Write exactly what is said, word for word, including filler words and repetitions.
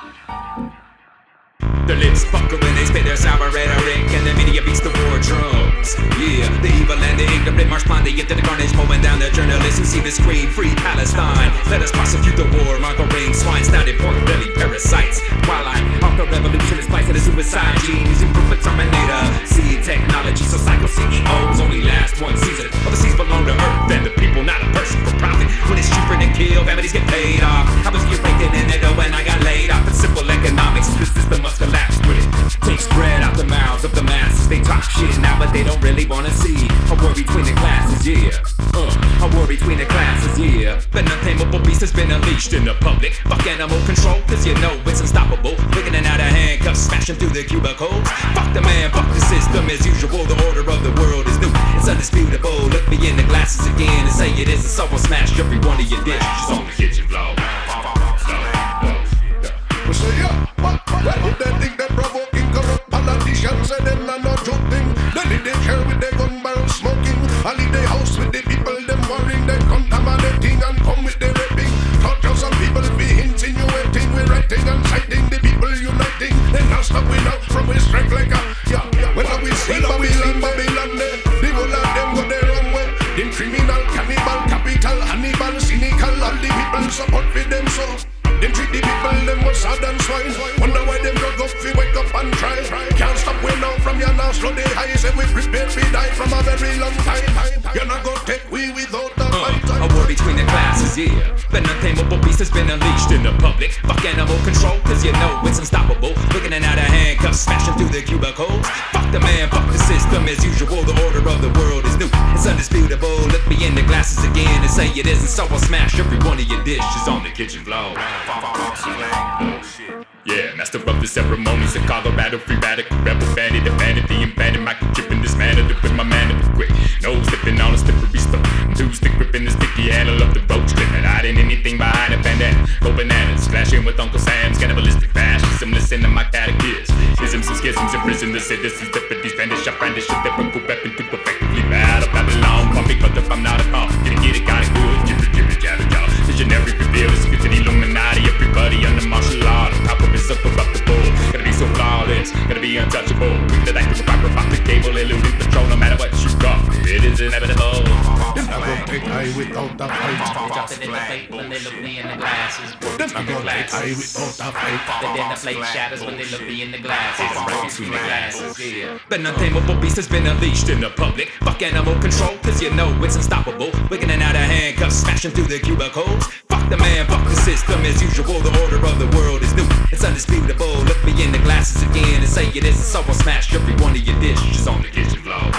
Their lips pucker when they spit their sour rhetoric, and the media beats the war drums. Yeah, the evil and the ignorant march blindly into the carnage, mowing down the journalists who see the screen. Free Palestine, let us prosecute the war, mongering swine, snouted pork belly parasites. While I hawk a revolution is placed in a suicide gene, using proof of Terminator. See technology, so cycle C E Os only last one season. All the seas belong to Earth and the people, not a person for profit. When it's cheaper than kill, families get paid off. I was get raking in it when I got laid off. It's simple economics, the system must collapse with it. Takes bread out the mouths of the masses. They talk shit now, but they don't really wanna see a war between the classes, yeah. Uh, a war between the classes, yeah. The untamable beast has been unleashed in the public. Fuck animal control, cause you know it's unstoppable. Wigging out of handcuffs, smashing through the cubicles. Fuck the man, fuck the system as usual. The order of the world is new, it's undisputable. Look me in the glasses again and say it is, and so I'll smash every one of your dishes on the kitchen floor. We say yeah, but why would they think that provoking corrupt politicians say them are not joking? They leave their chair with their gun barrel smoking. I leave their house with the people them worrying. They contaminating and come with their raping. Torture some people be insinuating. We're writing and citing the people uniting. They not stop we now from we strike like a yeah. When I we see Babylon, Babylon there, the whole of them go their own way. Them criminal, cannibal, capital, Hannibal, cynical. All the people support for them so. Them treat the people, them was sad and swine. Wonder why them drug up, fi wake up and try. Can't stop we now from your nostril, they high. Say we prepare, we die from a very long time. You're not gonna take we without a fight. Uh, a war between the classes, yeah. The untamable beast has been unleashed in the public. Fuck animal control, cause you know it's unstoppable. Looking out of handcuffs, smashing through the cubicles. Fuck the man, fuck the system as usual. The order of the world is new, it's undisputable. Look me in the glasses again and say it isn't, so I'll smash every one of your dishes on the kitchen floor. Yeah, master of the ceremonies, Chicago battle, free radical, rebel bandit, the vanity, embedded, microchip in this manner to put my man to be quick. No slipping on a slippery stone. Two stick gripping the sticky handle of the roach, clipping out in anything behind a bandana. Go bananas, clashing with Uncle Sam's cannibalistic fascism. Listen to my catechism. Isms and schisms in prison, the citizens, deputies, brandish, I brandish a typical weapon to effectively battle Babylon. Pumping, but if I'm not a pump, get it, get it, got it good, jibber, jibber, jabber, jaw. Visionary reveal, secret to the Illuminati, everybody under martial law. The power is uncorruptible, gotta be so flawless, gotta be untouchable. We the like to rock, rock the cable, eluding patrol, no matter what you got, it is inevitable. Them not gonna take I without a fight. They drop it in the plate when they look me in the glasses. Them not gonna take I without a fight. But then the plate shatters when they look me in the glasses. Break between the glasses, yeah. The untamable beast has been unleashed in the public. Fuck animal control, cause you know it's unstoppable. Wigging out of handcuffs, smashing through the cubicles. Fuck the man, fuck the system as usual. The order of the world is new, it's undisputable. Look me in the glasses again and say it is, so I'll smash every one of your dishes on the kitchen floor.